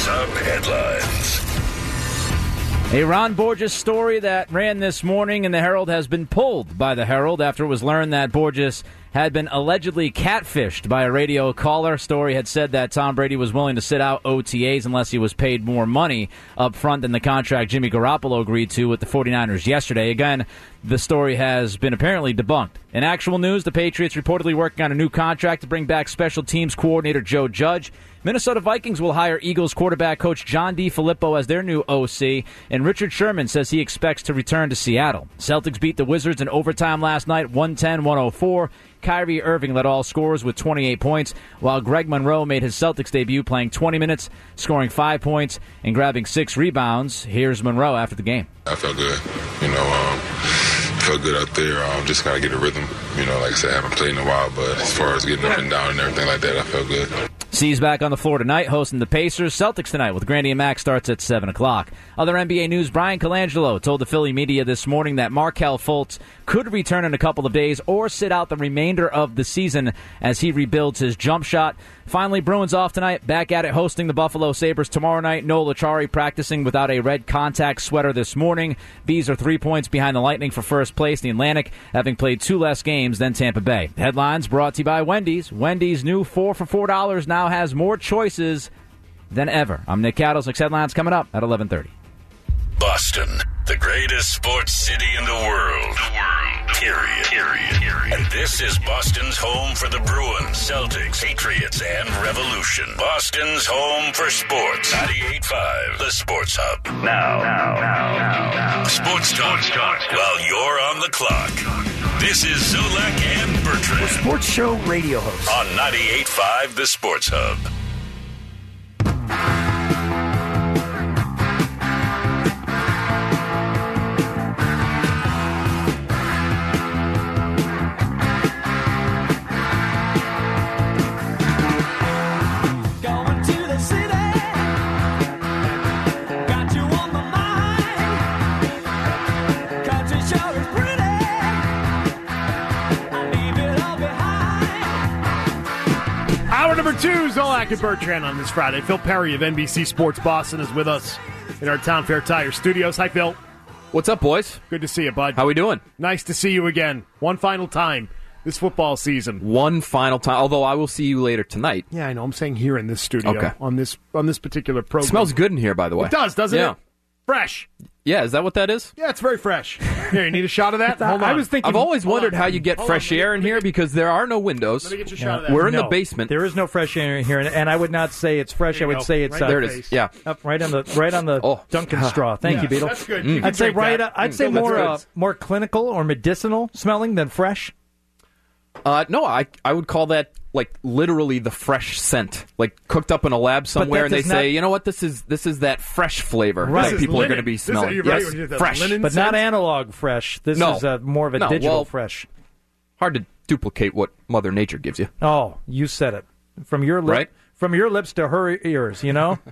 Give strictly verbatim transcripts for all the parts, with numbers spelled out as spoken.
Sports Hub headlines. A Ron Borges story that ran this morning in the Herald has been pulled by the Herald after it was learned that Borges had been allegedly catfished by a radio caller. Story had said that Tom Brady was willing to sit out O T As unless he was paid more money up front than the contract Jimmy Garoppolo agreed to with the 49ers yesterday. Again, the story has been apparently debunked. In actual news, the Patriots reportedly working on a new contract to bring back special teams coordinator Joe Judge. Minnesota Vikings will hire Eagles quarterback coach John DeFilippo as their new O C, and Richard Sherman says he expects to return to Seattle. Celtics beat the Wizards in overtime last night, one ten to one oh four. Kyrie Irving led all scorers with twenty-eight points, while Greg Monroe made his Celtics debut playing twenty minutes, scoring five points and grabbing six rebounds. Here's Monroe after the game. I felt good. You know, um, felt good out there. Um, just got to get a rhythm. You know, like I said, I haven't played in a while, but as far as getting up and down and everything like that, I felt good. C's back on the floor tonight, hosting the Pacers. Celtics tonight with Grandy and Max starts at seven o'clock. Other N B A news, Brian Colangelo told the Philly media this morning that Markelle Fultz could return in a couple of days or sit out the remainder of the season as he rebuilds his jump shot. Finally, Bruins off tonight, back at it hosting the Buffalo Sabres tomorrow night. Noel Acciari practicing without a red contact sweater this morning. Bees are three points behind the Lightning for first place. The Atlantic having played two less games than Tampa Bay. Headlines brought to you by Wendy's. Wendy's new four for four dollars now has more choices than ever. I'm Nick Cattles. Next headlines coming up at eleven thirty. Boston, the greatest sports city in the world. The world. Period. Period. Period. And this is Boston's home for the Bruins, Celtics, Patriots, and Revolution. Boston's home for sports. ninety-eight point five, the Sports Hub. Now, now, now, now, now. Sports talk, talk while you're on the clock. This is Zolak and Bertrand. The sports show radio host. On ninety-eight point five, the Sports Hub. Number two, Zolak and Bertrand on this Friday. Phil Perry of N B C Sports Boston is with us in our Town Fair Tire studios. Hi, Phil. What's up, boys? Good to see you, bud. How we doing? Nice to see you again. One final time this football season. One final time, although I will see you later tonight. Yeah, I know. I'm saying here in this studio okay. on this on this particular program. It smells good in here, by the way. It does, doesn't yeah. it? Fresh. Yeah, is that what that is? Yeah, it's very fresh. Here, you need a shot of that? Hold on. I was thinking, I've always wondered on. how you get Hold fresh on. air in here get, because there are no windows. Let me get you a shot yeah. of that. We're in no, the basement. There is no fresh air in here, and, and I would not say it's fresh. I would go. say it's right uh, there. It is. Yeah, up right on the right on the oh. Dunkin' straw. Thank yeah, you, Beetle. That's good. Mm. I'd say right. That. Uh, I'd Mm. say That's more good. uh, more clinical or medicinal smelling than fresh. Uh, no, I I would call that like literally the fresh scent, like cooked up in a lab somewhere, and they does say, not- you know what, this is this is that fresh flavor Right. that This is people are linen. going to be This is- smelling. you're right, Yes, when you did that fresh, linen. But not Sense? analog fresh. This No. is uh, more of a No, digital well- fresh. hard to duplicate what Mother Nature gives you. Oh, you said it. From your lip, Right? from your lips to her ears, you know?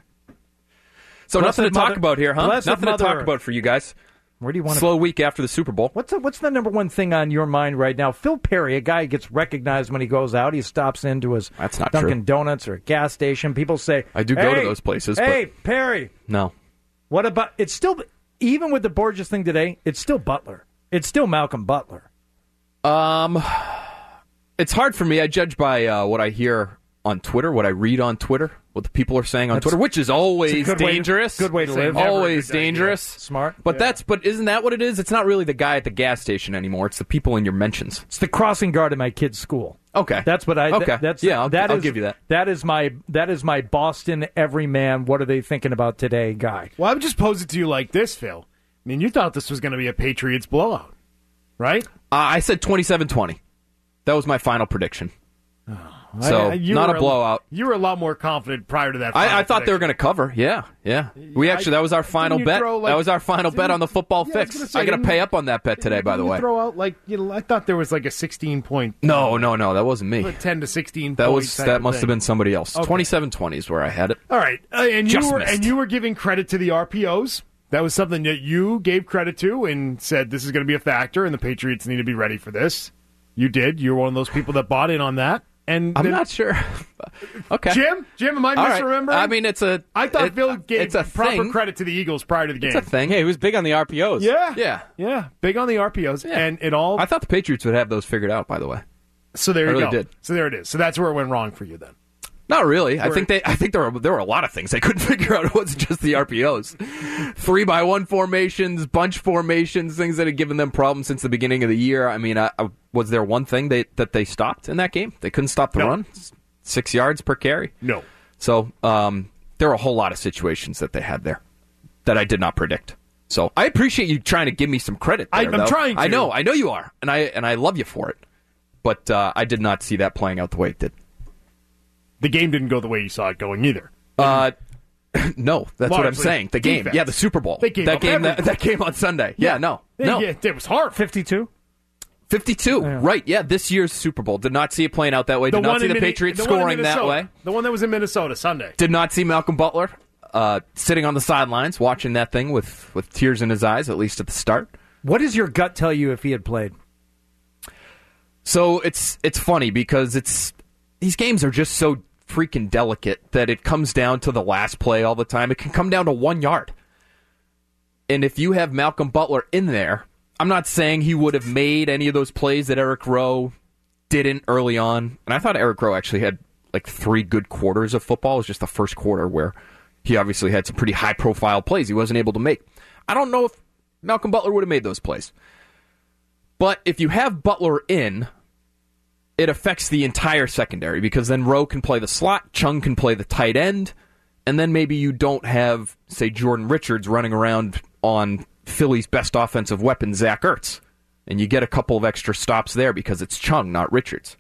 So Blessed nothing to talk Mother- about here, huh? Blessed Nothing to Mother talk Earth. about for you guys. Where do you want to Slow week after the Super Bowl. What's the, what's the number one thing on your mind right now? Phil Perry, a guy who gets recognized when he goes out. He stops into his That's not Dunkin' true. Donuts or a gas station. People say, I do go to "Hey, those places, Hey, but- Perry, No. what about... It's still... Even with the Borges thing today, it's still Butler. It's still Malcolm Butler. Um, it's hard for me. I judge by uh, what I hear on Twitter, what I read on Twitter, what the people are saying on That's- Twitter, which is always It's a good way to- dangerous. good way to live. Never a Always good idea. dangerous. Smart. But that's but isn't that what it is? It's not really the guy at the gas station anymore. It's the people in your mentions. It's the crossing guard at my kid's school. Okay. That's what I... Okay. Th- that's, Yeah, I'll- that I'll is- give you that. That is my that is my Boston everyman, what are they thinking about today guy. Well, I would just pose it to you like this, Phil. I mean, you thought this was going to be a Patriots blowout, right? Uh, I said twenty-seven twenty. That was my final prediction. So, I- I- you not were a blowout. You were a lot more confident prior to that. I, final I thought they were going prediction. to cover. Yeah, yeah. We actually, that was our final Didn't you bet. throw, like- that was our final bet didn't- on the football yeah, I was fix. gonna say, I got to didn't- pay up on that bet today, by the Didn't you way. throw out like you know, I thought there was like a sixteen point. No, no, no. That wasn't me. ten to sixteen. That was points type that of must have thing. been somebody else. Okay. Twenty-seven twenty is where I had it. All right, uh, and you Just were missed. and you were giving credit to the R P Os. That was something that you gave credit to and said this is going to be a factor, and the Patriots need to be ready for this. You did. You were one of those people that bought in on that. And I'm then, not sure. Okay. Jim? Jim, am I All right. misremembering? I mean, it's a. I thought it, Phil gave it's a proper thing. credit to the Eagles prior to the game. It's a thing. Yeah, he was big on the R P Os. Yeah. Yeah. Yeah. Big on the R P Os. Yeah. And it all. I thought the Patriots would have those figured out, by the way. So there I you really go. did. So there it is. So that's where it went wrong for you then. Not really. I Where- think they. I think there were there were a lot of things they couldn't figure out. It wasn't just the R P Os. Three by one formations, bunch formations, things that had given them problems since the beginning of the year. I mean, I, I, was there one thing they, that they stopped in that game? They couldn't stop the No. run. Six yards per carry. No. So um, there were a whole lot of situations that they had there that I did not predict. So I appreciate you trying to give me some credit. There, I- I'm though. trying to. I know. I know you are, and I and I love you for it. But uh, I did not see that playing out the way it did. The game didn't go the way you saw it going either. Uh, no, that's what I'm Largely saying. The game, defense. yeah, the Super Bowl. They gave that up game, that, everything. that game on Sunday. Yeah, no, no, Yeah, it was hard. fifty-two? fifty-two. Right? Yeah, this year's Super Bowl did not see it playing out that way. Did not see in the Minne- Patriots the one in scoring that Minnesota. way. The one that was in Minnesota Sunday. Did not see Malcolm Butler uh, sitting on the sidelines watching that thing with with tears in his eyes, at least at the start. What does your gut tell you if he had played? So it's it's funny because it's these games are just so freaking delicate that it comes down to the last play all the time. It can come down to one yard. And if you have Malcolm Butler in there, I'm not saying he would have made any of those plays that Eric Rowe didn't early on. And I thought Eric Rowe actually had like three good quarters of football. It was just the first quarter where he obviously had some pretty high-profile plays he wasn't able to make. I don't know if Malcolm Butler would have made those plays. But if you have Butler in, it affects the entire secondary because then Rowe can play the slot, Chung can play the tight end, and then maybe you don't have, say, Jordan Richards running around on Philly's best offensive weapon, Zach Ertz. And you get a couple of extra stops there because it's Chung, not Richards.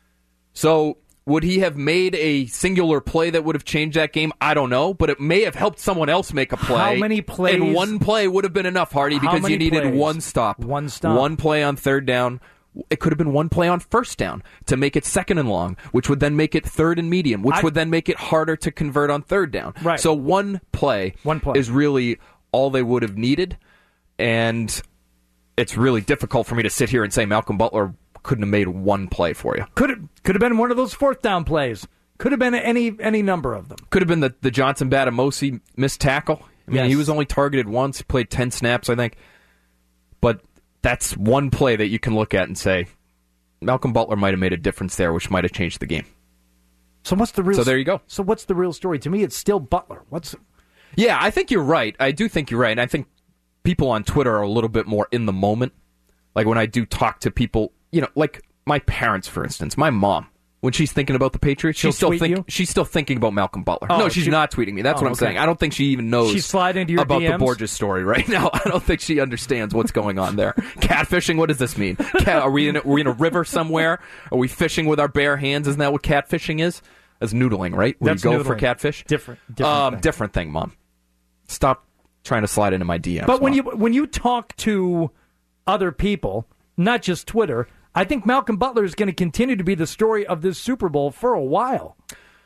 So would he have made a singular play that would have changed that game? I don't know, but it may have helped someone else make a play. How many plays- And one play would have been enough, Hardy, How because many you needed plays? one stop. One stop. One play on third down. It could have been one play on first down to make it second and long, which would then make it third and medium, which I- would then make it harder to convert on third down. Right. So one play, One play. is really all they would have needed, and it's really difficult for me to sit here and say Malcolm Butler couldn't have made one play for you. Could have could have been one of those fourth down plays. Could have been any any number of them. Could have been the, the Johnson Batamosi missed tackle. I mean, Yes. he was only targeted once. He played ten snaps, I think. But that's one play that you can look at and say, Malcolm Butler might have made a difference there, which might have changed the game. So what's the real? So there you go. So what's the real story? To me, it's still Butler. What's Yeah, I think you're right. I do think you're right. And I think people on Twitter are a little bit more in the moment. Like when I do talk to people, you know, like my parents, for instance, my mom, when she's thinking about the Patriots, She'll she's still tweet think you? she's still thinking about Malcolm Butler. Oh, no, she's she- not tweeting me. That's Oh, what I'm okay. saying. I don't think she even knows She slide into your about D the Ms? Borges story right now. I don't think she understands what's going on there. Catfishing, what does this mean? Cat, are we in a, are we in a river somewhere? Are we fishing with our bare hands? Isn't that what catfishing is? That's noodling, right? Where That's you go for noodling. catfish? Different- different um, thing. different thing, Mom. Stop trying to slide into my D Ms. But when Mom. you when you talk to other people, not just Twitter, I think Malcolm Butler is going to continue to be the story of this Super Bowl for a while.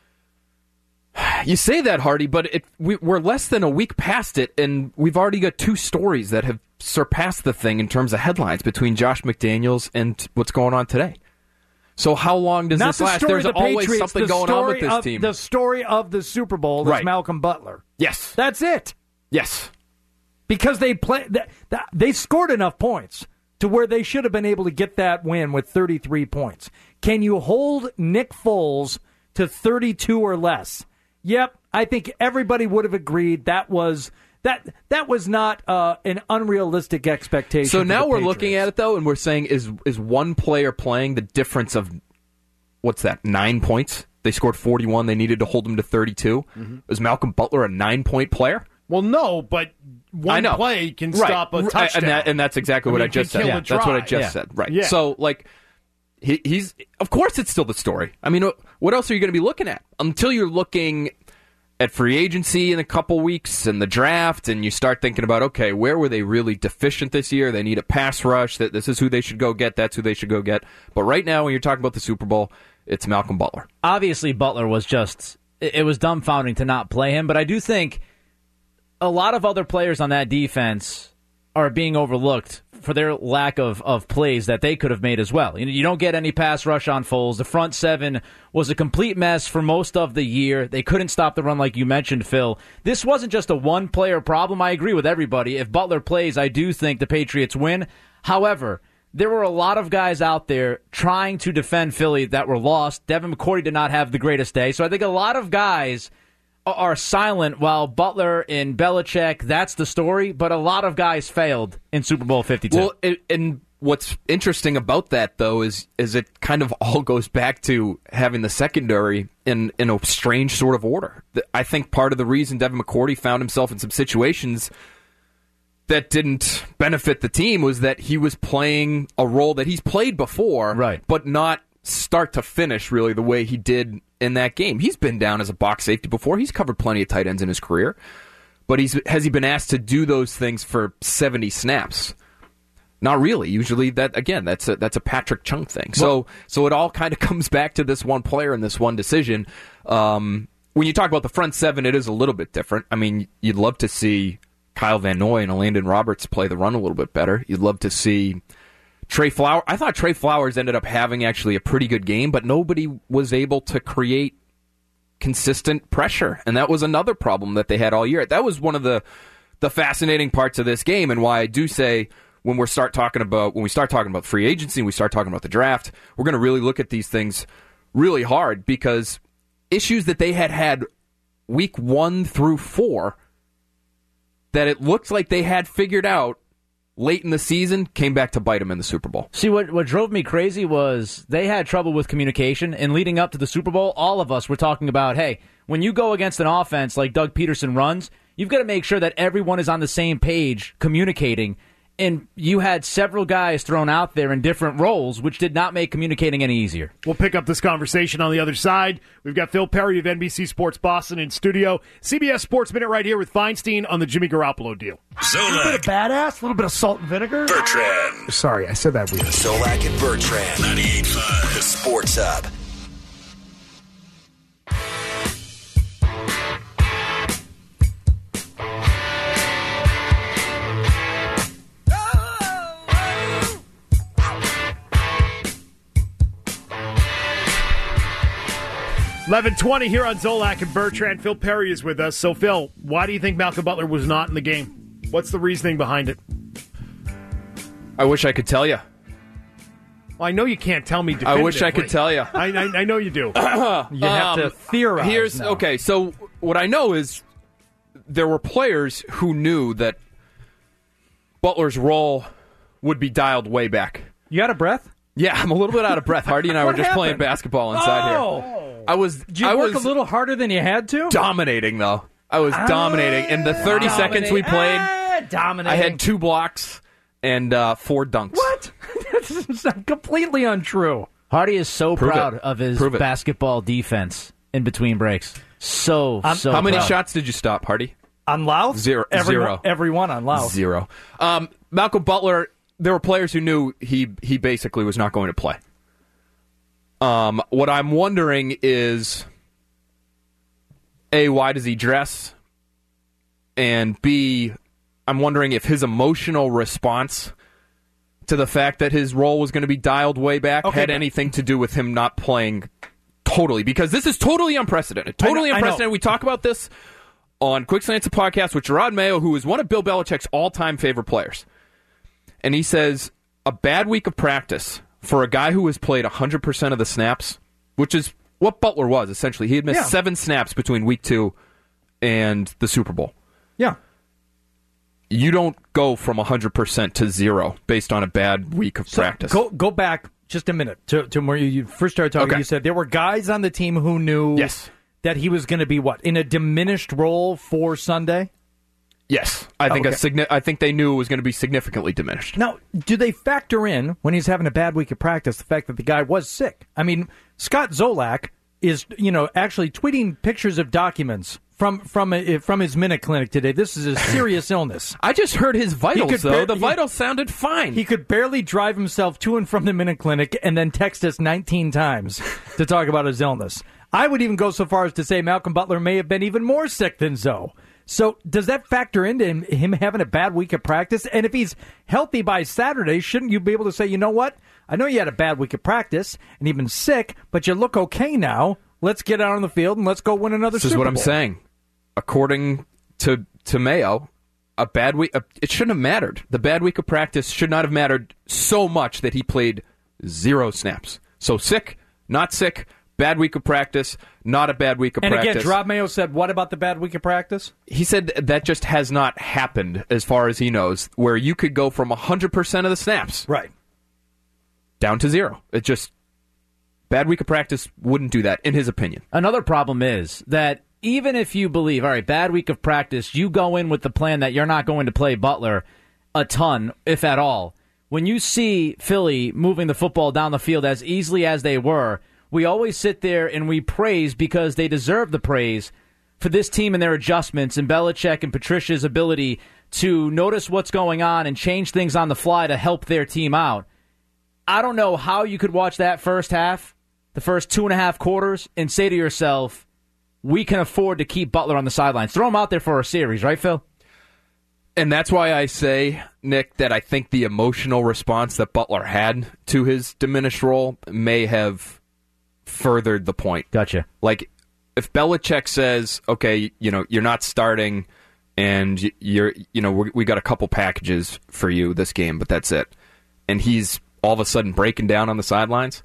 You say that, Hardy, but it, we, we're less than a week past it, and we've already got two stories that have surpassed the thing in terms of headlines between Josh McDaniels and what's going on today. So how long does Not this the last? story There's of the always Patriots, something the going on with story this of- team. The story of the Super Bowl is Right. Malcolm Butler. Yes. That's it. Yes. Because they play, th- th- they scored enough points to where they should have been able to get that win with thirty-three points. Can you hold Nick Foles to thirty-two or less? Yep, I think everybody would have agreed that was that that was not uh, an unrealistic expectation. So for now the we're looking Patriots. at it, though, and we're saying, is is one player playing the difference of, what's that, nine points? They scored forty-one. They needed to hold them to thirty-two. Mm-hmm. Is Malcolm Butler a nine-point player? Well, no, but I one know. play can Right. stop a Right. touchdown. And, that, and that's exactly I what mean, I just can said. kill Yeah, a that's what I drive. just Yeah. said. Right. Yeah. So, like, he, he's, of course it's still the story. I mean, what else are you going to be looking at? Until you're looking at free agency in a couple weeks and the draft, and you start thinking about, okay, where were they really deficient this year? They need a pass rush. That This is who they should go get. That's who they should go get. But right now, when you're talking about the Super Bowl, it's Malcolm Butler. Obviously, Butler was just, it it was dumbfounding to not play him, but I do think a lot of other players on that defense are being overlooked for their lack of, of plays that they could have made as well. You know, you don't get any pass rush on Foles. The front seven was a complete mess for most of the year. They couldn't stop the run like you mentioned, Phil. This wasn't just a one-player problem. I agree with everybody. If Butler plays, I do think the Patriots win. However, there were a lot of guys out there trying to defend Philly that were lost. Devin McCourty did not have the greatest day. So I think a lot of guys are silent while Butler and Belichick, that's the story, but a lot of guys failed in Super Bowl fifty-two. Well, it, and what's interesting about that, though, is is it kind of all goes back to having the secondary in, in a strange sort of order. I think part of the reason Devin McCourty found himself in some situations that didn't benefit the team was that he was playing a role that he's played before, right, but not start to finish really the way he did in that game. He's been down as a box safety before. He's covered plenty of tight ends in his career. But he's has he been asked to do those things for seventy snaps? Not really. Usually, that again, that's a that's a Patrick Chung thing. So well, so it all kind of comes back to this one player and this one decision. Um, when you talk about the front seven, it is a little bit different. I mean, you'd love to see Kyle Van Noy and Landon Roberts play the run a little bit better. You'd love to see Trey Flowers. I thought Trey Flowers ended up having actually a pretty good game, but nobody was able to create consistent pressure, and that was another problem that they had all year. That was one of the the fascinating parts of this game, and why I do say when we start talking about when we start talking about free agency, and we start talking about the draft, we're going to really look at these things really hard, because issues that they had had week one through four that it looked like they had figured out late in the season came back to bite them in the Super Bowl. See, what what drove me crazy was they had trouble with communication, and leading up to the Super Bowl, all of us were talking about, hey, when you go against an offense like Doug Peterson runs, you've got to make sure that everyone is on the same page communicating, and you had several guys thrown out there in different roles, which did not make communicating any easier. We'll pick up this conversation on the other side. We've got Phil Perry of N B C Sports Boston in studio. C B S Sports Minute right here with Feinstein on the Jimmy Garoppolo deal. Zolak. A little bit of badass, a little bit of salt and vinegar. Bertrand. Sorry, I said that weird. Zolak and Bertrand. ninety-eight point five. The Sports Hub. eleven twenty here on Zolak and Bertrand. Phil Perry is with us. So, Phil, why do you think Malcolm Butler was not in the game? What's the reasoning behind it? I wish I could tell you. Well, I know you can't tell me definitively. I wish I could tell you. I, I, I know you do. You have um, to theorize. Here's now. Okay, so what I know is there were players who knew that Butler's role would be dialed way back. You out of breath? Yeah, I'm a little bit out of breath. Hardy and I were just happened? playing basketball inside oh. here. I was. Did you I work was a little harder than you had to? Dominating, though. I was dominating. In the thirty Dominate. seconds we played, ah, dominating. I had two blocks and uh, four dunks. What? That's completely untrue. Hardy is so Prove proud it. of his Prove it. basketball defense in between breaks. So, I'm- so How many proud. shots did you stop, Hardy? On Louth? Zero. Every Zero. One, every one on Louth. Zero. Um, Malcolm Butler, there were players who knew he, he basically was not going to play. Um, what I'm wondering is, A, why does he dress? And B, I'm wondering if his emotional response to the fact that his role was going to be dialed way back Okay, had but- anything to do with him not playing totally. Because this is totally unprecedented. Totally I know- I know. unprecedented. We talk about this on Quick Slants, a podcast with Gerard Mayo, who is one of Bill Belichick's all-time favorite players. And he says, a bad week of practice for a guy who has played one hundred percent of the snaps, which is what Butler was, essentially. He had missed Yeah. seven snaps between week two and the Super Bowl. Yeah. You don't go from one hundred percent to zero based on a bad week of So practice. Go go back just a minute to, to where you first started talking. Okay. You said there were guys on the team who knew Yes. that he was going to be, what, in a diminished role for Sunday? Yes. I think Okay. a signi- I think they knew it was going to be significantly diminished. Now, do they factor in, when he's having a bad week of practice, the fact that the guy was sick? I mean, Scott Zolak is, you know, actually tweeting pictures of documents from from a, from his Minute Clinic today. This is a serious illness. I just heard his He vitals, could though. bar- the he- vitals sounded fine. He could barely drive himself to and from the Minute Clinic and then text us nineteen times to talk about his illness. I would even go so far as to say Malcolm Butler may have been even more sick than Zoe. So does that factor into him, him having a bad week of practice? And if he's healthy by Saturday, shouldn't you be able to say, you know what? I know you had a bad week of practice and you've been sick, but you look okay now. Let's get out on the field and let's go win another This Super is what Bowl. I'm saying. According to to Mayo, a bad week, a, it shouldn't have mattered. The bad week of practice should not have mattered so much that he played zero snaps. So sick, not sick, bad week of practice, not a bad week of and practice. And again, Rob Mayo said, what about the bad week of practice? He said that just has not happened as far as he knows, where you could go from one hundred percent of the snaps right down to zero. It just, bad week of practice wouldn't do that, in his opinion. Another problem is that even if you believe, all right, bad week of practice, you go in with the plan that you're not going to play Butler a ton, if at all. When you see Philly moving the football down the field as easily as they were, we always sit there and we praise because they deserve the praise for this team and their adjustments and Belichick and Patricia's ability to notice what's going on and change things on the fly to help their team out. I don't know how you could watch that first half, the first two and a half quarters, and say to yourself, we can afford to keep Butler on the sidelines. Throw him out there for a series, right, Phil? And that's why I say, Nick, that I think the emotional response that Butler had to his diminished role may have furthered the point. Gotcha. Like, if Belichick says, okay, you know, you're not starting and you're, you know, we got a couple packages for you this game, but that's it. And he's all of a sudden breaking down on the sidelines.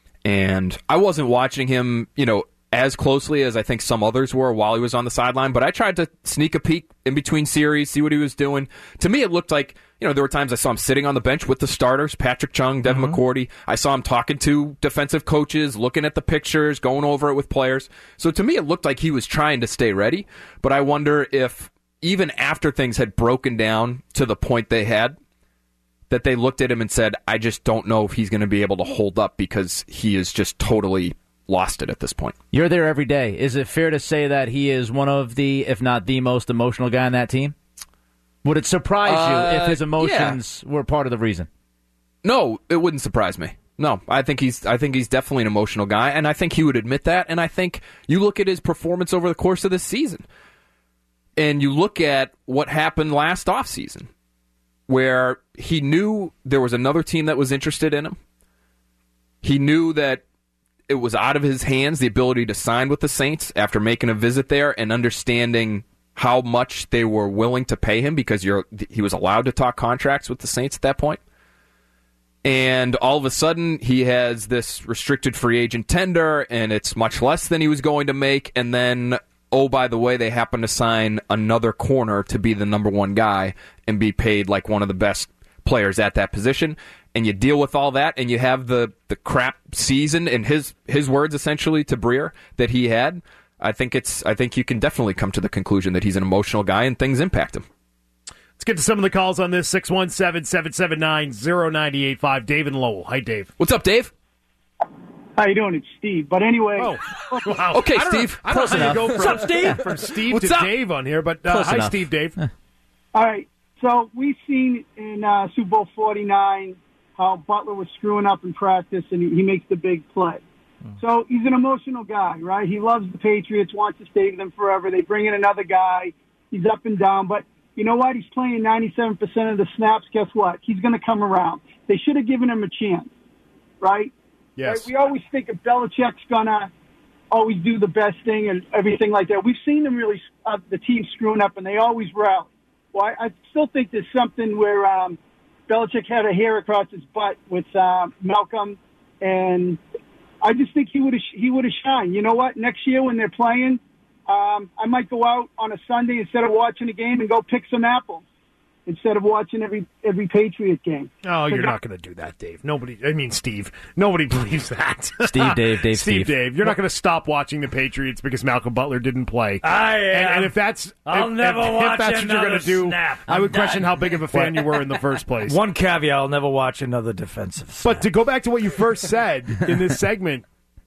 And I wasn't watching him, you know, as closely as I think some others were while he was on the sideline, but I tried to sneak a peek in between series, see what he was doing. To me, it looked like, you know, there were times I saw him sitting on the bench with the starters, Patrick Chung, Devin mm-hmm. McCourty. I saw him talking to defensive coaches, looking at the pictures, going over it with players. So to me, it looked like he was trying to stay ready, but I wonder if even after things had broken down to the point they had, that they looked at him and said, I just don't know if he's going to be able to hold up because he is just totally lost it at this point. You're there every day. Is it fair to say that he is one of the, if not the most emotional guy on that team? Would it surprise uh, you if his emotions yeah. were part of the reason? No, it wouldn't surprise me. No, I think he's I think he's definitely an emotional guy, and I think he would admit that, and I think you look at his performance over the course of this season, and you look at what happened last offseason, where he knew there was another team that was interested in him. He knew that it was out of his hands, the ability to sign with the Saints after making a visit there and understanding how much they were willing to pay him because you're, he was allowed to talk contracts with the Saints at that point. And all of a sudden, he has this restricted free agent tender, and it's much less than he was going to make. And then, oh, by the way, they happen to sign another corner to be the number one guy and be paid like one of the best players at that position. And you deal with all that, and you have the, the crap season, in his his words, essentially, to Breer, that he had. I think it's. I think you can definitely come to the conclusion that he's an emotional guy, and things impact him. Let's get to some of the calls on this. six one seven, seven seven nine, zero nine eight five. Dave and Lowell. Hi, Dave. What's up, Dave? How you doing? It's Steve. But anyway. Oh, wow. Okay, I Steve. Know, I don't know how you go from, What's up, Steve? From Steve What's to up? Dave on here, but uh, hi, enough. Steve, Dave. All right. So we've seen in uh, Super Bowl forty-nine how Butler was screwing up in practice, and he, he makes the big play. Mm. So he's an emotional guy, right? He loves the Patriots, wants to stay with them forever. They bring in another guy. He's up and down. But you know what? He's playing ninety-seven percent of the snaps. Guess what? He's going to come around. They should have given him a chance, right? Yes. Right? We always think if Belichick's going to always do the best thing and everything like that. We've seen them really, uh, the team screwing up, and they always rally. Well, I, I still think there's something where um, Belichick had a hair across his butt with uh, Malcolm, and I just think he would have he would have shined. You know what? Next year when they're playing, um, I might go out on a Sunday instead of watching a game and go pick some apples instead of watching every every Patriot game. Oh, you're not going to do that, Dave. Nobody, I mean, Steve. Nobody believes that. Steve, Dave, Dave, Steve, Steve. Dave. You're not going to stop watching the Patriots because Malcolm Butler didn't play. I am. And, and if that's I'll if, never if, watch if that's what you're another going to do, snap. I would I'm question done. how big of a fan you were in the first place. One caveat, I'll never watch another defensive snap. But to go back to what you first said in this segment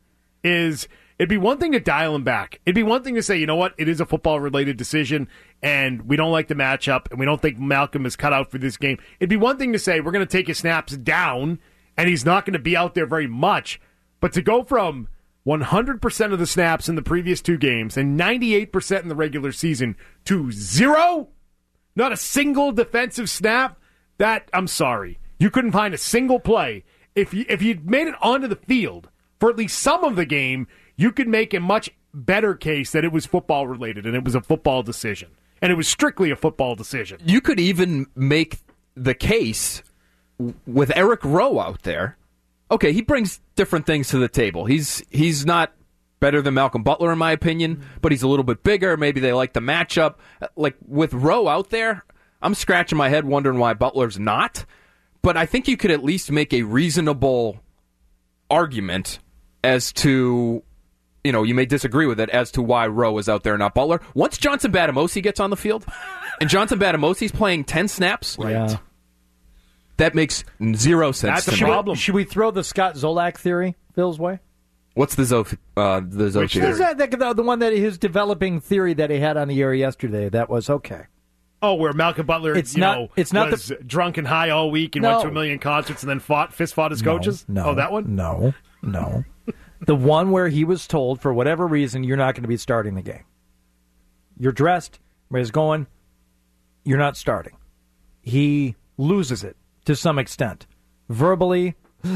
is it'd be one thing to dial him back. It'd be one thing to say, you know what, it is a football-related decision, and we don't like the matchup, and we don't think Malcolm is cut out for this game. It'd be one thing to say, we're going to take his snaps down, and he's not going to be out there very much. But to go from one hundred percent of the snaps in the previous two games and ninety-eight percent in the regular season to zero? Not a single defensive snap? That, I'm sorry. You couldn't find a single play. If you, if you'd made it onto the field for at least some of the game, you could make a much better case that it was football related and it was a football decision. And it was strictly a football decision. You could even make the case with Eric Rowe out there. Okay, he brings different things to the table. He's he's not better than Malcolm Butler, in my opinion, but he's a little bit bigger. Maybe they like the matchup. Like, with Rowe out there, I'm scratching my head wondering why Butler's not. But I think you could at least make a reasonable argument as to, you know, you may disagree with it, as to why Rowe is out there and not Butler. Once Johnson Batamosi gets on the field, and Johnson Batamosi's playing ten snaps, right. Yeah. That makes zero sense That's to a me. problem. Should we throw the Scott Zolak theory Phil's way? What's the Zoe, uh, the Zoe Which theory? Is that the, the one that his developing theory that he had on the air yesterday? That was okay. Oh, where Malcolm Butler, It's you not- know, it's not was the- drunk and high all week and No. went to a million concerts and then fought, fist fought his coaches? No, Oh, that one? No, no. The one where he was told, for whatever reason, you're not going to be starting the game. You're dressed, everybody's going, you're not starting. He loses it to some extent. Verbally,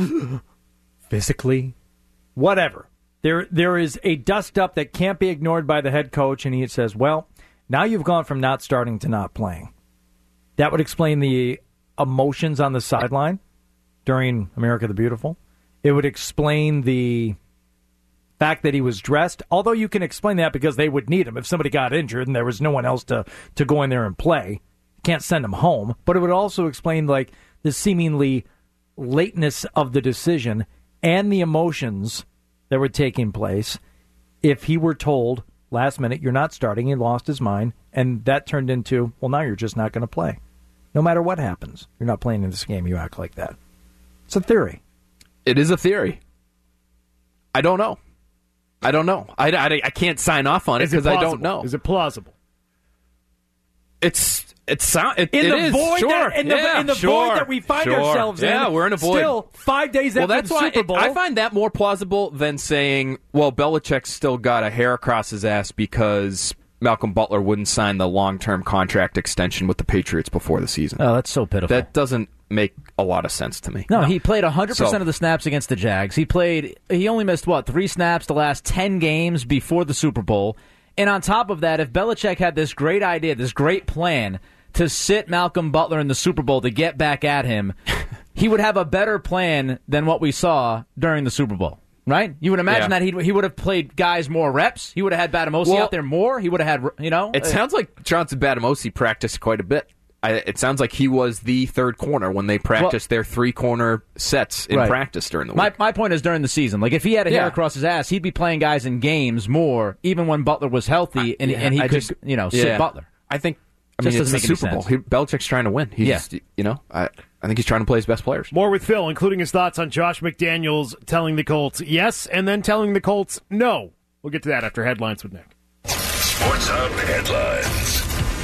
physically, whatever. There, there is a dust-up that can't be ignored by the head coach, and he says, well, now you've gone from not starting to not playing. That would explain the emotions on the sideline during America the Beautiful. It would explain the fact that he was dressed, although you can explain that because they would need him if somebody got injured and there was no one else to, to go in there and play. You can't send him home. But it would also explain like the seemingly lateness of the decision and the emotions that were taking place if he were told last minute, you're not starting, he lost his mind, and that turned into, well, now you're just not going to play. No matter what happens, you're not playing in this game, you act like that. It's a theory. It is a theory. I don't know. I don't know. I, I, I can't sign off on it because I don't know. Is it plausible? It's it's sound it, In it the is. void Sure. that in the, yeah, in the sure. void that we find Sure. ourselves in. Yeah, we're in a void. Still, five days well, after that's the why Super it- Bowl. I find that more plausible than saying, well, Belichick's still got a hair across his ass because Malcolm Butler wouldn't sign the long-term contract extension with the Patriots before the season. Oh, that's so pitiful. That doesn't make a lot of sense to me. No, he played one hundred percent So- of the snaps against the Jags. He played. He only missed, what, three snaps the last ten games before the Super Bowl. And on top of that, if Belichick had this great idea, this great plan to sit Malcolm Butler in the Super Bowl to get back at him, he would have a better plan than what we saw during the Super Bowl. Right? You would imagine Yeah. that he he would have played guys more reps. He would have had Batamosi Well, out there more. He would have had, you know. It sounds like Johnson Batamosi practiced quite a bit. I, it sounds like he was the third corner when they practiced their three corner sets in Right. practice during the My week. my point is during the season. Like if he had a hair Yeah. across his ass, he'd be playing guys in games more, even when Butler was healthy, and Yeah, and he I could just- you know sit yeah. Butler. I think. I Just mean, it's doesn't the make any Super Bowl. sense. He, Belichick's trying to win. He's, Yeah. you know, I, I think he's trying to play his best players. More with Phil, including his thoughts on Josh McDaniels telling the Colts yes and then telling the Colts no. We'll get to that after headlines with Nick. Sports Hub headlines.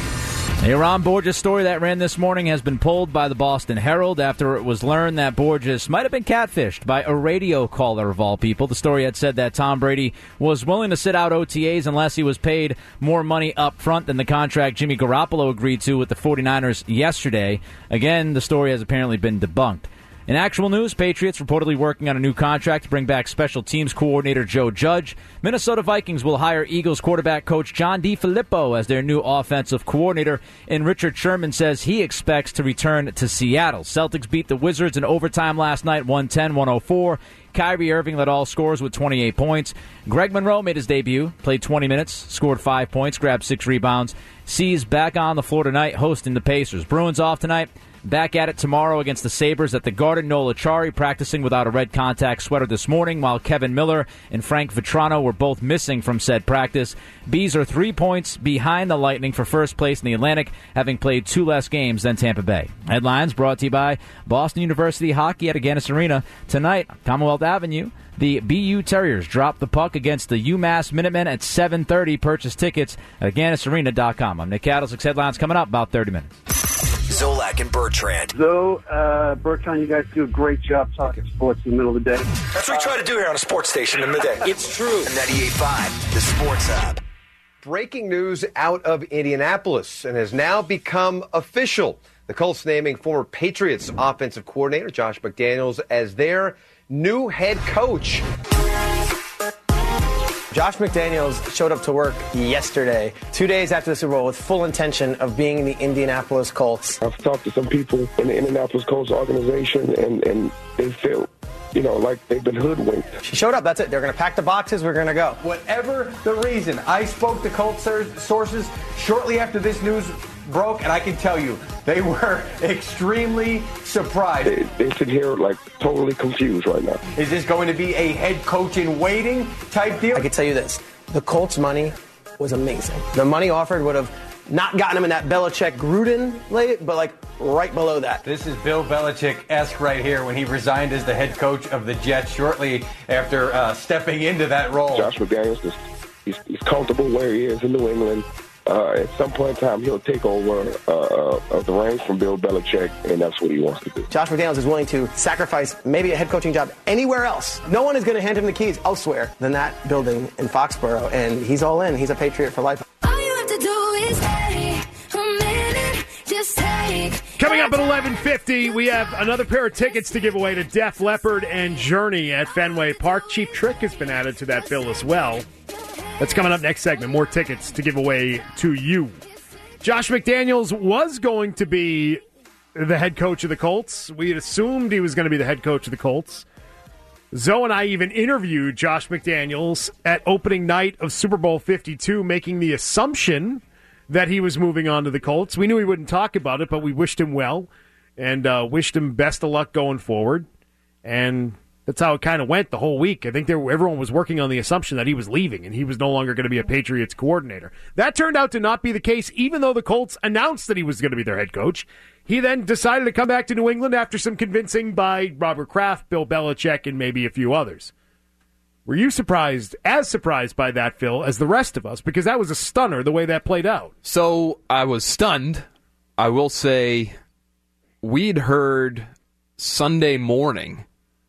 A Ron Borges story that ran this morning has been pulled by the Boston Herald after it was learned that Borges might have been catfished by a radio caller of all people. The story had said that Tom Brady was willing to sit out O T As unless he was paid more money up front than the contract Jimmy Garoppolo agreed to with the 49ers yesterday. Again, the story has apparently been debunked. In actual news, Patriots reportedly working on a new contract to bring back special teams coordinator Joe Judge. Minnesota Vikings will hire Eagles quarterback coach John DeFilippo as their new offensive coordinator. And Richard Sherman says he expects to return to Seattle. Celtics beat the Wizards in overtime last night, one ten to one oh four. Kyrie Irving led all scorers with twenty-eight points. Greg Monroe made his debut, played twenty minutes, scored five points, grabbed six rebounds. C's back on the floor tonight, hosting the Pacers. Bruins off tonight. Back at it tomorrow against the Sabres at the Garden. Noel Acciari practicing without a red contact sweater this morning, while Kevin Miller and Frank Vetrano were both missing from said practice. Bees are three points behind the Lightning for first place in the Atlantic, having played two less games than Tampa Bay. Headlines brought to you by Boston University Hockey at Agganis Arena. Tonight, Commonwealth Avenue, the B U Terriers drop the puck against the UMass Minutemen at seven thirty. Purchase tickets at agganis arena dot com. I'm Nick Candlestick's headlines coming up about thirty minutes. Zolak and Bertrand. So, uh, Bertrand, you guys do a great job talking sports in the middle of the day. That's what we try to do here on a sports station in the midday. It's true. ninety-eight point five, the Sports Hub. Breaking news out of Indianapolis and has now become official. The Colts naming former Patriots offensive coordinator Josh McDaniels as their new head coach. Josh McDaniels showed up to work yesterday, two days after the Super Bowl, with full intention of being the Indianapolis Colts. I've talked to some people in the Indianapolis Colts organization, and, and they feel, you know, like they've been hoodwinked. She showed up. That's it. They're going to pack the boxes. We're going to go. Whatever the reason, I spoke to Colts sources shortly after this news broke, and I can tell you, they were extremely surprised. They, they sit here like totally confused right now. Is this going to be a head coach in waiting type deal? I can tell you this. The Colts' money was amazing. The money offered would have not gotten him in that Belichick-Gruden late, but like right below that. This is Bill Belichick-esque right here when he resigned as the head coach of the Jets shortly after uh, stepping into that role. Josh McDaniels, is, he's, he's comfortable where he is in New England. Uh, at some point in time, he'll take over uh, uh, the reins from Bill Belichick, and that's what he wants to do. Josh McDaniels is willing to sacrifice maybe a head coaching job anywhere else. No one is going to hand him the keys elsewhere than that building in Foxborough, and he's all in. He's a Patriot for life. All you have to do is take a minute, just take. Coming up at eleven fifty, we have another pair of tickets to give away to Def Leppard and Journey at Fenway Park. Cheap Trick has been added to that bill as well. That's coming up next segment. More tickets to give away to you. Josh McDaniels was going to be the head coach of the Colts. We had assumed he was going to be the head coach of the Colts. Zoe and I even interviewed Josh McDaniels at opening night of Super Bowl fifty-two, making the assumption that he was moving on to the Colts. We knew he wouldn't talk about it, but we wished him well and uh, wished him best of luck going forward. And that's how it kind of went the whole week. I think there, everyone was working on the assumption that he was leaving and he was no longer going to be a Patriots coordinator. That turned out to not be the case, even though the Colts announced that he was going to be their head coach. He then decided to come back to New England after some convincing by Robert Kraft, Bill Belichick, and maybe a few others. Were you surprised, as surprised by that, Phil, as the rest of us? Because that was a stunner, the way that played out. So I was stunned. I will say we'd heard Sunday morning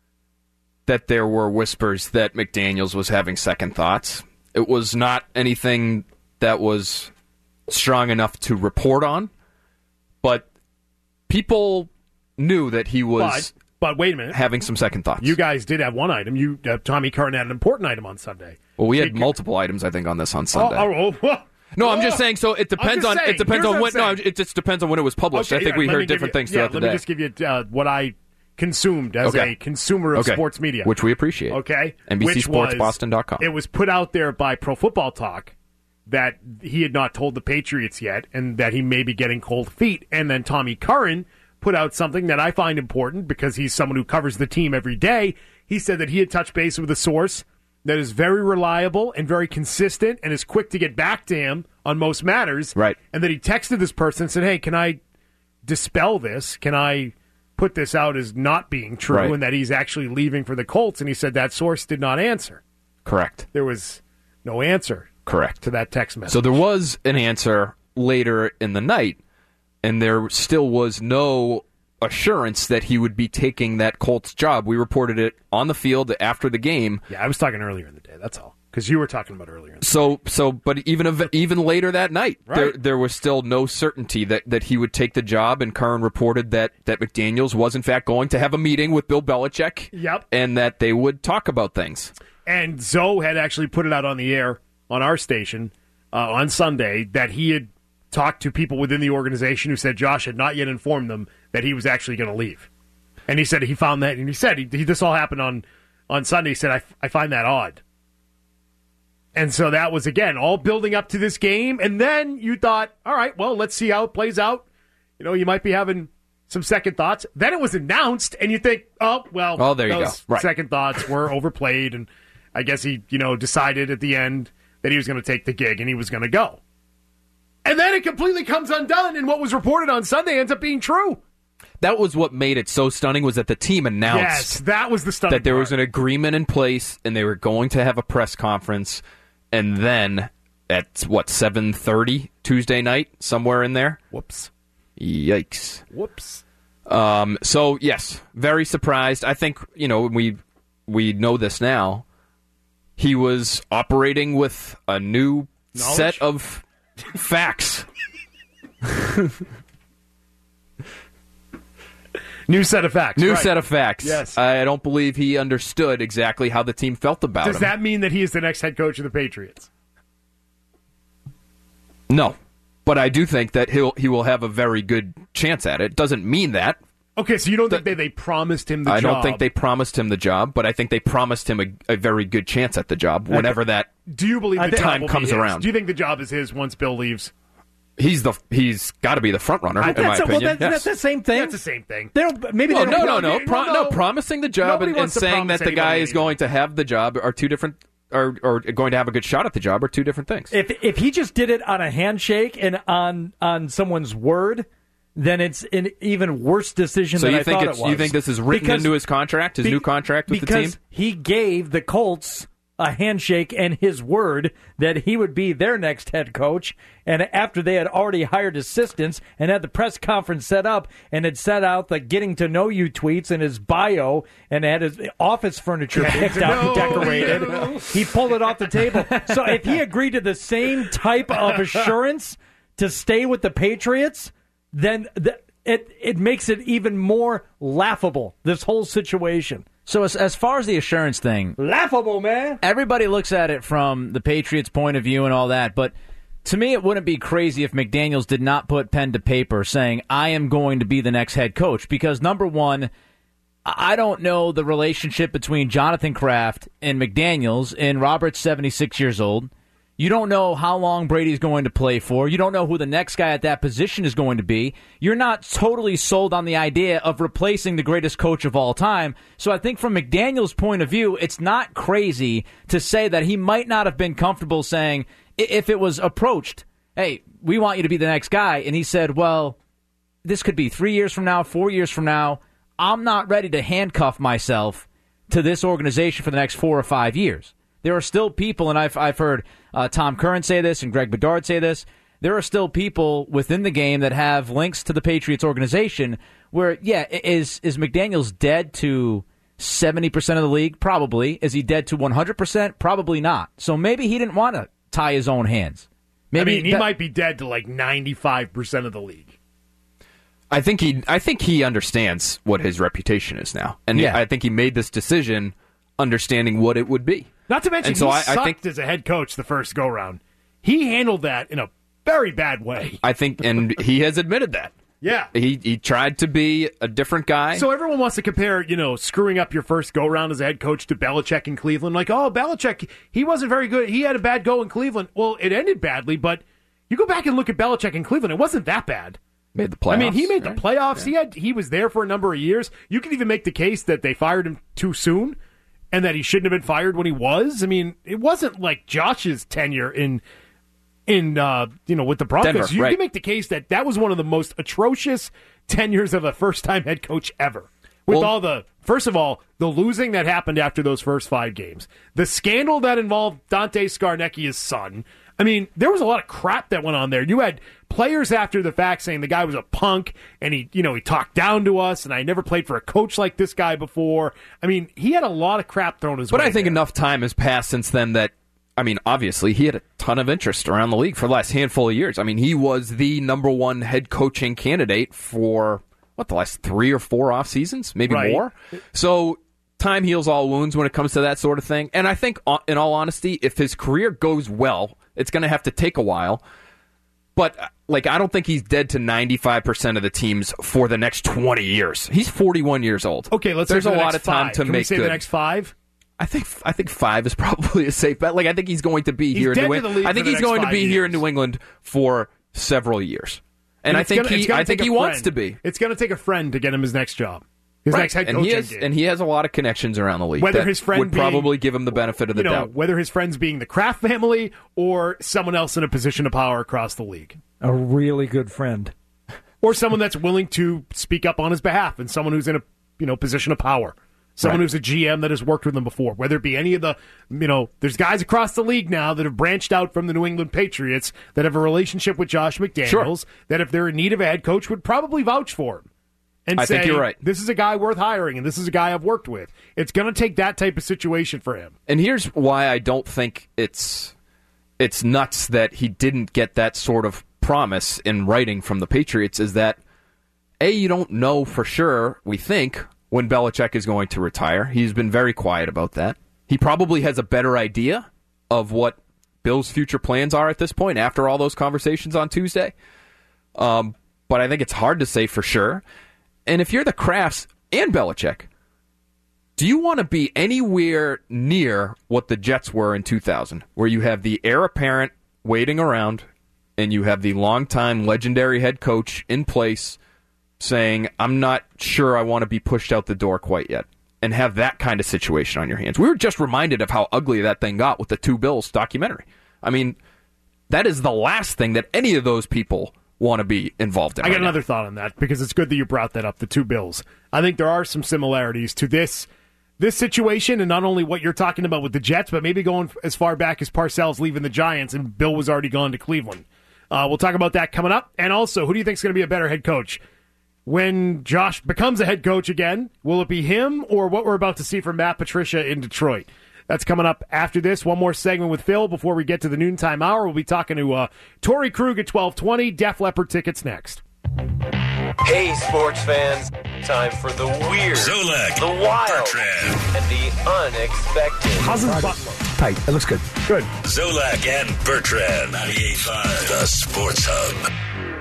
that there were whispers that McDaniels was having second thoughts. It was not anything that was strong enough to report on, but people knew that he was but, but wait a minute. having some second thoughts. You guys did have one item. You uh, Tommy Curran had an important item on Sunday. Well, we had He, multiple items, I think, on this on Sunday. Oh, oh, oh. No, I'm just saying. So it depends on. saying, It depends on when. No, saying. it just depends on when it was published. Okay, I think yeah, we let me heard give different you, things yeah, throughout the let day. me just give you uh, what I consumed as Okay. a consumer of Okay. sports media, which we appreciate. Okay, N B C which Sports was, Boston dot com. It was put out there by Pro Football Talk that he had not told the Patriots yet, and that he may be getting cold feet. And then Tommy Curran put out something that I find important because he's someone who covers the team every day. He said that he had touched base with a source that is very reliable and very consistent and is quick to get back to him on most matters. Right. And that he texted this person and said, hey, can I dispel this? Can I put this out as not being true? Right. And that he's actually leaving for the Colts. And he said that source did not answer. Correct. There was no answer. Correct. To that text message. So there was an answer later in the night, and there still was no assurance that he would be taking that Colts job. We reported it on the field after the game. Yeah, I was talking earlier in the day. That's all. Because you were talking about earlier. In the so, day. so, but even of, even later that night, right. there there was still no certainty that, that he would take the job. And Curran reported that that McDaniels was in fact going to have a meeting with Bill Belichick. Yep. And that they would talk about things. And Zoe had actually put it out on the air on our station uh, on Sunday that he had talked to people within the organization who said Josh had not yet informed them that he was actually going to leave. And he said he found that, and he said he, he, this all happened on, on Sunday. He said, I, I find that odd. And so that was, again, all building up to this game. And then you thought, all right, well, let's see how it plays out. You know, you might be having some second thoughts. Then it was announced, and you think, oh, well, oh, there you those go. Right. second thoughts were overplayed. And I guess he, you know, decided at the end that he was going to take the gig and he was going to go. And then it completely comes undone, and what was reported on Sunday ends up being true. That was what made it so stunning, was that the team announced yes, that was the stunning that there part. was an agreement in place, and they were going to have a press conference, and then at, what, seven thirty Tuesday night, somewhere in there? Whoops. Yikes. Whoops. Um, so, yes, very surprised. I think, you know, we we know this now. He was operating with a new Knowledge? set of facts. New set of facts. New right. set of facts. Yes. I don't believe he understood exactly how the team felt about Does him. that mean that he is the next head coach of the Patriots? No. But I do think that he'll he will have a very good chance at it. Doesn't mean that. Okay, so you don't think they, they promised him the I job? don't think they promised him the job, but I think they promised him a, a very good chance at the job whenever that Do you believe the job time will be comes his? around. Do you think the job is his once Bill leaves? He's the he's got to be the front runner, I- in my that's a- well, opinion. That's, yes. that's the same thing. That's the same thing. They don't. Maybe Well, they no, don't. no, no, Pro- no, no. no. Promising the job Nobody and, and wants to saying promise that the guy anybody is going to have the job are two different, or or going to have a good shot at the job are two different things. If if he just did it on a handshake and on on someone's word, then it's an even worse decision So than you I think thought it's it was. you think this is written Because- into his contract, his be- new contract with the because team? he gave the Colts a handshake and his word that he would be their next head coach. And after they had already hired assistants and had the press conference set up and had set out the getting to know you tweets in his bio and had his office furniture picked out and decorated, he pulled it off the table. So if he agreed to the same type of assurance to stay with the Patriots, then the, it it makes it even more laughable, this whole situation. So as, as far as the assurance thing, laughable, man. Everybody looks at it from the Patriots' point of view and all that, but to me it wouldn't be crazy if McDaniels did not put pen to paper saying, I am going to be the next head coach. Because, number one, I don't know the relationship between Jonathan Kraft and McDaniels, and Robert's seventy-six years old. You don't know how long Brady's going to play for. You don't know who the next guy at that position is going to be. You're not totally sold on the idea of replacing the greatest coach of all time. So I think from McDaniel's point of view, it's not crazy to say that he might not have been comfortable saying, if it was approached, hey, we want you to be the next guy. And he said, well, this could be three years from now, four years from now. I'm not ready to handcuff myself to this organization for the next four or five years. There are still people, and I've I've heard uh, Tom Curran say this and Greg Bedard say this, there are still people within the game that have links to the Patriots organization where, yeah, is is McDaniels dead to seventy percent of the league? Probably. Is he dead to one hundred percent? Probably not. So maybe he didn't want to tie his own hands. Maybe I mean, he that- might be dead to like ninety-five percent of the league. I think he I think he understands what his reputation is now. And Yeah. I think he made this decision understanding what it would be. Not to mention, And so he I, sucked I think as a head coach the first go-round. He handled that in a very bad way. I think and he has admitted that. Yeah. He he tried to be a different guy. So everyone wants to compare, you know, screwing up your first go-round as a head coach to Belichick in Cleveland. Like, oh, Belichick, he wasn't very good. He had a bad go in Cleveland. Well, it ended badly, but you go back and look at Belichick in Cleveland, it wasn't that bad. Made the playoffs. I mean, he made right? the playoffs. He had he was there for a number of years. You can even make the case that they fired him too soon and that he shouldn't have been fired when he was. I mean, it wasn't like Josh's tenure in in uh, you know, with the Broncos. Denver, you right. can make the case that that was one of the most atrocious tenures of a first-time head coach ever. With Well- all the first of all, the losing that happened after those first five games, the scandal that involved Dante Scarnecchia's son. I mean, there was a lot of crap that went on there. You had players after the fact saying the guy was a punk and he, you know, he talked down to us and I never played for a coach like this guy before. I mean, he had a lot of crap thrown his But way. I think there. enough time has passed since then that, I mean, obviously, he had a ton of interest around the league for the last handful of years. I mean, he was the number one head coaching candidate for, what, the last three or four off seasons? Maybe Right. more? So time heals all wounds when it comes to that sort of thing. And I think, uh, in all honesty, if his career goes well, it's going to have to take a while. But, uh, like, I don't think he's dead to ninety-five percent of the teams for the next twenty years. He's forty-one years old. Okay, let's There's say a for the lot next of time five. to Can make we say good. the next five? I think I think five is probably a safe bet. Like I think he's going to be He's here in dead New to the England. league I for think the he's next going to five be here years. in New England for several years, and, I it's think gonna- it's he gonna I think take he a wants friend. to be. It's going to take a friend to get him his next job, his Right. next head and coaching he has gig. and he has a lot of connections around the league. Whether that his friend would being- probably give him the benefit of the you know, doubt. whether his friends being the Kraft family or someone else in a position of power across the league. A really good friend. Or someone that's willing to speak up on his behalf and someone who's in a you know position of power. Someone Right. who's a G M that has worked with them before, whether it be any of the, you know, there's guys across the league now that have branched out from the New England Patriots that have a relationship with Josh McDaniels, Sure. that if they're in need of a head coach would probably vouch for him. And I say, think you're right. This is a guy worth hiring, and this is a guy I've worked with. It's going to take that type of situation for him. And here's why I don't think it's it's nuts that he didn't get that sort of promise in writing from the Patriots is that, A, you don't know for sure, we think, when Belichick is going to retire. He's been very quiet about that. He probably has a better idea of what Bill's future plans are at this point after all those conversations on Tuesday. Um, but I think it's hard to say for sure. And if you're the Krafts and Belichick, do you want to be anywhere near what the Jets were in two thousand, where you have the heir apparent waiting around and you have the longtime legendary head coach in place saying, I'm not sure I want to be pushed out the door quite yet, and have that kind of situation on your hands? We were just reminded of how ugly that thing got with the Two Bills documentary. I mean, that is the last thing that any of those people want to be involved in. I got right now. another thought on that because it's good that you brought that up, the two Bills. I think there are some similarities to this this situation, and not only what you're talking about with the Jets, but maybe going as far back as Parcells leaving the Giants and Bill was already gone to Cleveland. Uh, we'll talk about that coming up. And also, who do you think is going to be a better head coach? When Josh becomes a head coach again, will it be him or what we're about to see from Matt Patricia in Detroit? That's coming up after this. One more segment with Phil before we get to the noontime hour. We'll be talking to uh, Torrey Krug at twelve twenty. Def Leppard tickets next. Hey, sports fans. Time for the weird, Zolak, the wild, Bertrand. and the unexpected. How's his butler? Tight. It looks good. Good. Zolak and Bertrand. ninety-eight point five. The Sports Hub.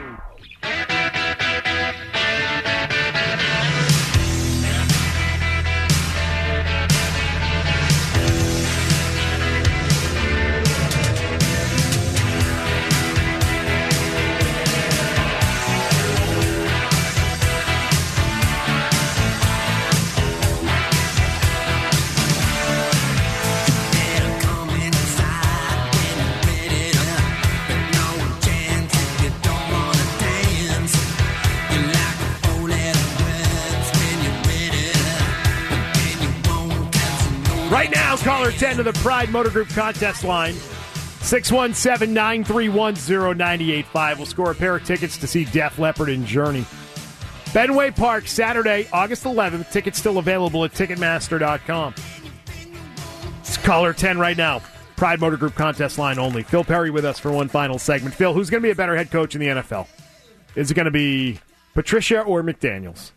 Right now, caller ten to the Pride Motor Group contest line. six one seven, nine three one, zero nine eight five. We'll score a pair of tickets to see Def Leppard and Journey. Benway Park, Saturday, August eleventh. Tickets still available at Ticketmaster dot com. It's caller ten right now. Pride Motor Group contest line only. Phil Perry with us for one final segment. Phil, who's going to be a better head coach in the N F L? Is it going to be Patricia or McDaniels?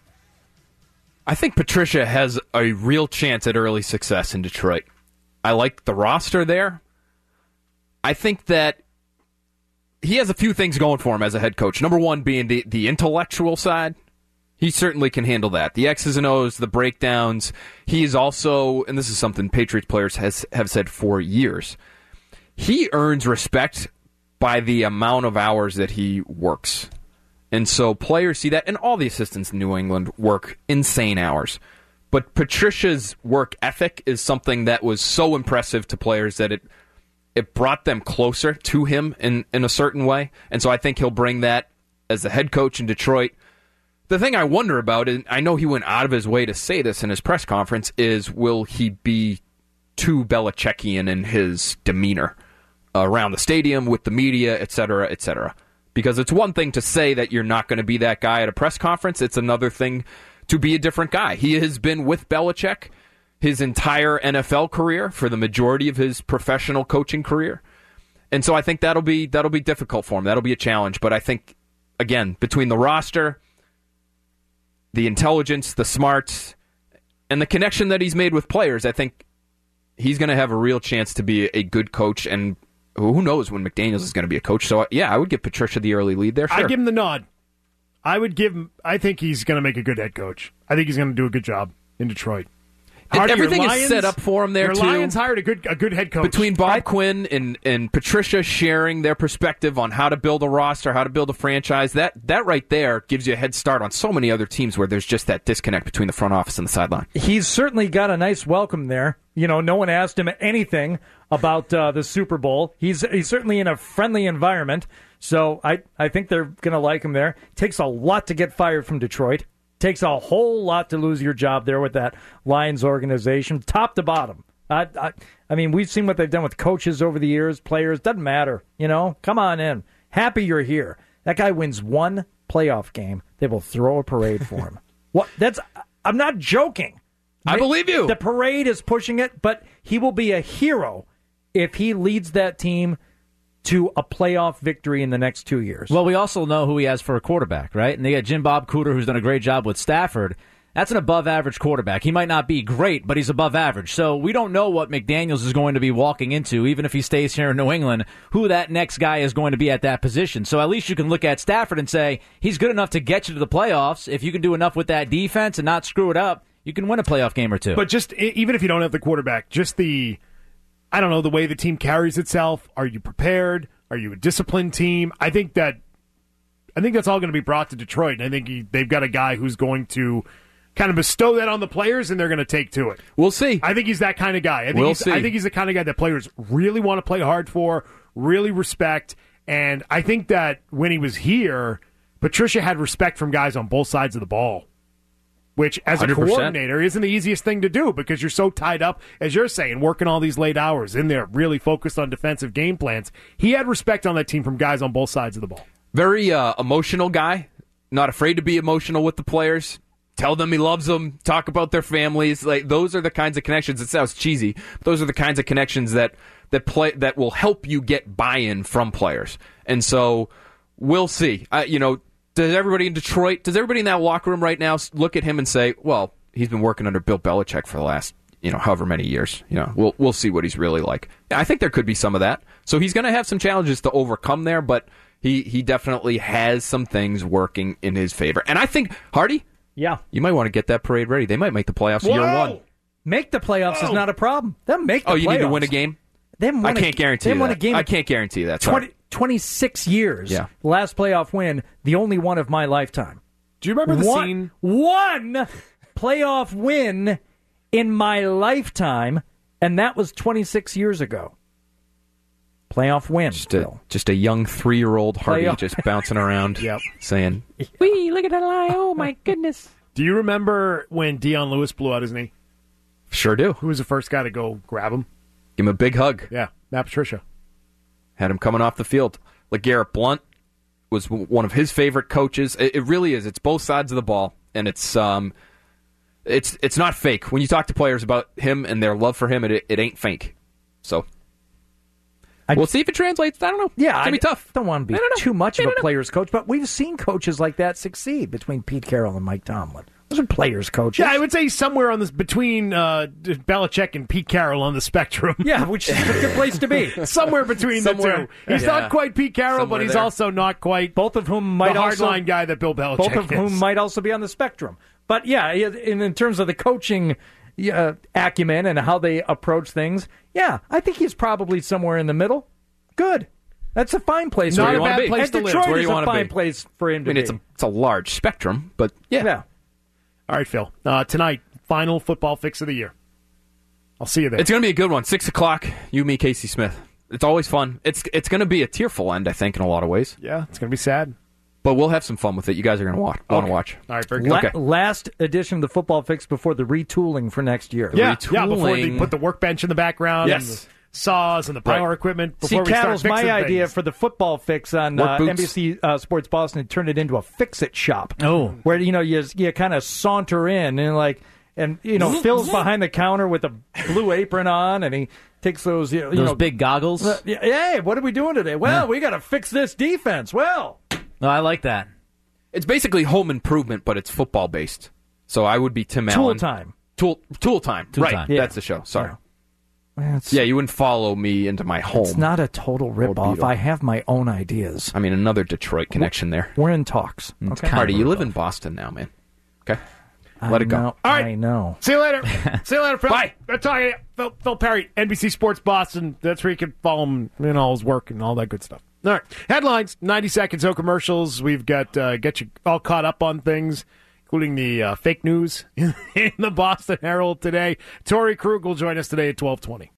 I think Patricia has a real chance at early success in Detroit. I like the roster there. I think that he has a few things going for him as a head coach. Number one being the, the intellectual side. He certainly can handle that. The X's and O's, the breakdowns. He is also, and this is something Patriots players has, have said for years, he earns respect by the amount of hours that he works. And so players see that, and all the assistants in New England work insane hours. But Patricia's work ethic is something that was so impressive to players that it it brought them closer to him in, in a certain way. And so I think he'll bring that as the head coach in Detroit. The thing I wonder about, and I know he went out of his way to say this in his press conference, is will he be too Belichickian in his demeanor around the stadium, with the media, et cetera, et cetera. Because it's one thing to say that you're not going to be that guy at a press conference. It's another thing to be a different guy. He has been with Belichick his entire N F L career for the majority of his professional coaching career. And so I think that'll be that'll be difficult for him. That'll be a challenge. But I think, again, between the roster, the intelligence, the smarts, and the connection that he's made with players, I think he's going to have a real chance to be a good coach. And who knows when McDaniels is going to be a coach. So, yeah, I would give Patricia the early lead there. Sure. I'd give him the nod. I would give him, I think he's going to make a good head coach. I think he's going to do a good job in Detroit. Hardy, Everything Lions, is set up for him there, your too. Lions hired a good a good head coach. Between Bob I, Quinn and, and Patricia sharing their perspective on how to build a roster, how to build a franchise, that, that right there gives you a head start on so many other teams where there's just that disconnect between the front office and the sideline. He's certainly got a nice welcome there. You know, no one asked him anything about uh, the Super Bowl. He's he's certainly in a friendly environment, so I, I think they're going to like him there. Takes a lot to get fired from Detroit. takes a whole lot to lose your job there with that Lions organization, top to bottom. I, I, I mean, we've seen what they've done with coaches over the years, players. Doesn't matter, you know. Come on in. Happy you're here. That guy wins one playoff game, they will throw a parade for him. What? That's. I'm not joking. I believe you. The parade is pushing it, but he will be a hero if he leads that team to a playoff victory in the next two years. Well, we also know who he has for a quarterback, right? And they got Jim Bob Cooter, who's done a great job with Stafford. That's an above-average quarterback. He might not be great, but he's above average. So we don't know what McDaniels is going to be walking into, even if he stays here in New England, who that next guy is going to be at that position. So at least you can look at Stafford and say, he's good enough to get you to the playoffs. If you can do enough with that defense and not screw it up, you can win a playoff game or two. But just, even if you don't have the quarterback, just the, I don't know, the way the team carries itself. Are you prepared? Are you a disciplined team? I think that, I think that's all going to be brought to Detroit. And I think he, they've got a guy who's going to kind of bestow that on the players, and they're going to take to it. We'll see. I think he's that kind of guy. I think We'll he's, see. I think he's the kind of guy that players really want to play hard for, really respect. And I think that when he was here, Patricia had respect from guys on both sides of the ball, which as a one hundred percent coordinator isn't the easiest thing to do because you're so tied up, as you're saying, working all these late hours in there, really focused on defensive game plans. He had respect on that team from guys on both sides of the ball. Very uh, emotional guy, not afraid to be emotional with the players. Tell them he loves them. Talk about their families. Like those are the kinds of connections. It sounds cheesy, but those are the kinds of connections that that play that will help you get buy-in from players. And so we'll see. Uh, you know, does everybody in Detroit, does everybody in that locker room right now look at him and say, "Well, he's been working under Bill Belichick for the last, you know, however many years. You know, we'll we'll see what he's really like." I think there could be some of that. So he's going to have some challenges to overcome there, but he he definitely has some things working in his favor. And I think Hardy. Yeah. You might want to get that parade ready. They might make the playoffs year one. Make the playoffs Whoa. is not a problem. They'll make the playoffs. Oh, you need to win a game? They haven't won I can't a, guarantee they haven't that. won a game I in can't guarantee that. twenty, Sorry. twenty-six years. Yeah. Last playoff win, the only one of my lifetime. Do you remember the one, scene? One playoff win in my lifetime, and that was twenty-six years ago. Playoff win. Just a, just a young three-year-old Hardy Playoff. just bouncing around Yep. saying, Wee, look at that lie. Oh, my goodness. Do you remember when Deion Lewis blew out his knee? sure do. Who was the first guy to go grab him? Give him a big hug. Yeah, Matt Patricia. Had him coming off the field. LeGarrette Blount was w- one of his favorite coaches. It, it really is. It's both sides of the ball, and it's um, it's it's not fake. When you talk to players about him and their love for him, it it ain't fake. So I, we'll see if it translates. I don't know. Yeah, it's gonna I be tough. don't want to be I don't know. too much I of a don't know. player's coach, but we've seen coaches like that succeed between Pete Carroll and Mike Tomlin. Those are players' coaches. Yeah, I would say somewhere on this between uh, Belichick and Pete Carroll on the spectrum. Yeah, which is a good place to be. Somewhere between Somewhere. the two. He's Yeah. not quite Pete Carroll, Somewhere but he's there. also not quite Both of whom might the also hardline guy that Bill Belichick both of is. whom might also be on the spectrum. But yeah, in, in terms of the coaching uh, acumen and how they approach things, yeah, I think he's probably somewhere in the middle. Good. That's a fine place. Not for a him. bad And place to live. Detroit Where is you a wanna fine be. place for him I to mean, be. it's a it's a large spectrum, but yeah. yeah. All right, Phil. Uh, tonight, final football fix of the year. I'll see you there. It's going to be a good one. Six o'clock. You, me, Casey Smith. It's always fun. It's it's going to be a tearful end, I think, in a lot of ways. Yeah, it's going to be sad. But we'll have some fun with it. You guys are going to watch. Want to watch? All right, very good. La- Okay. Last edition of the Football Fix before the retooling for next year. Yeah, yeah, before they retooling. put the workbench in the background and Yes. the saws and the power Right. equipment See, before we Cattle's start fixing my idea things. for the Football Fix on Work uh, boots. N B C uh, Sports Boston and turned it into a fix-it shop. Oh. Where, you know, you, you kind of saunter in and, like, and, you know, Phil's behind the counter with a blue apron on, and he takes those, you, you Those know, big goggles. Uh, yeah, hey, what are we doing today? Well, Yeah. we got to fix this defense. Well, No, I like that. It's basically home improvement, but it's football based. So I would be Tim tool Allen. time. Tool Tool time. Tool right. time. Yeah. That's the show. Sorry. Well, it's, Yeah, you wouldn't follow me into my home. it's not a total ripoff. Beetle. I have my own ideas. I mean, another Detroit connection there. We're in talks. It's Okay. kind Hardy, of you a live ripoff. in Boston now, man. Okay. I Let it go. know, All right. I know. See you later. See you later, Phil. Bye. Good talking to you. Phil, Phil Perry, N B C Sports Boston. That's where you can follow him in all his work and all that good stuff. All right. Headlines, ninety seconds, no commercials. We've got uh, get you all caught up on things, including the uh, fake news in the Boston Herald today. Tori Krug will join us today at twelve twenty.